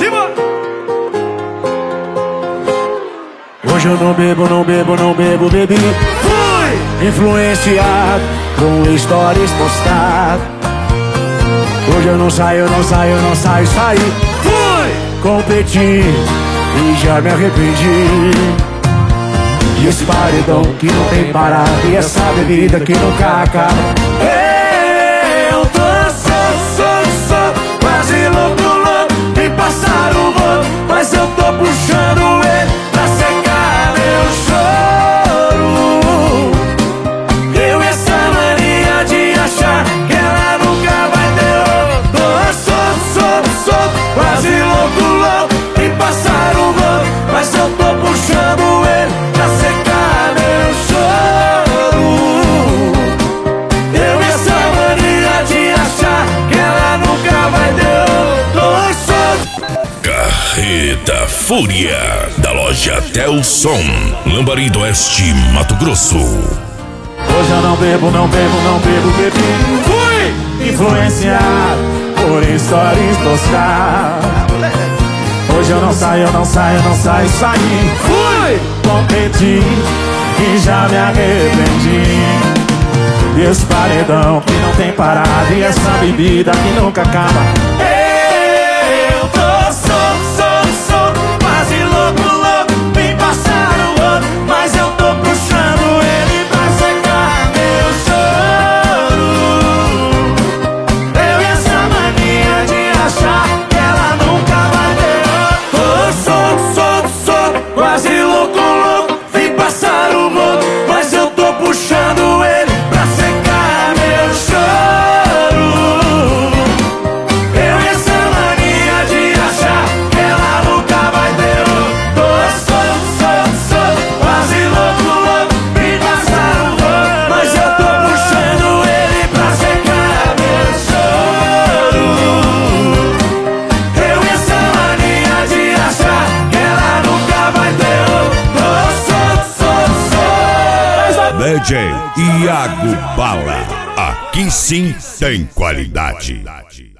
Hoje eu não bebo, não bebo, não bebo, bebi. Fui influenciado com stories postadas. Hoje eu não saio, não saio, não saio, saí. Fui competir e já me arrependi. E esse paredão que não tem parada, e essa bebida que nunca acaba. Eu tô só, quase louco em passar o rodo, mas eu tô puxando ele pra secar meu choro. Eu e essa mania de achar que ela nunca vai ter outro. Tô solto, quase louco em passar o rodo, mas eu tô puxando ele pra secar meu choro. Eu e essa mania de achar que ela nunca vai ter outro. Carreta Fúria, da loja Telson, Lambari do Oeste, Mato Grosso. Hoje eu não bebo, não bebo, não bebo, bebi. Fui influenciado por stories postadas. Hoje eu não saio, não saio, não saio, saí. Fui competir e já me arrependi. E esse paredão que não tem parada, e essa bebida que nunca acaba. Eu tô solto, quase louco em passar o ano, mas eu tô puxando ele pra secar meu choro. Eu e essa mania de achar que ela nunca vai ter. Tô solto, quase louco em passar o rodo, mas eu tô puxando ele pra secar meu choro. Eu e essa mania de achar que ela nunca vai ter. Tô solto, quase louco em passar o rodo, mas eu tô puxando ele pra secar meu choro. Eu e essa mania de achar que ela nunca vai ter. Tô solto. DJ Iago Bala, aqui sim tem qualidade.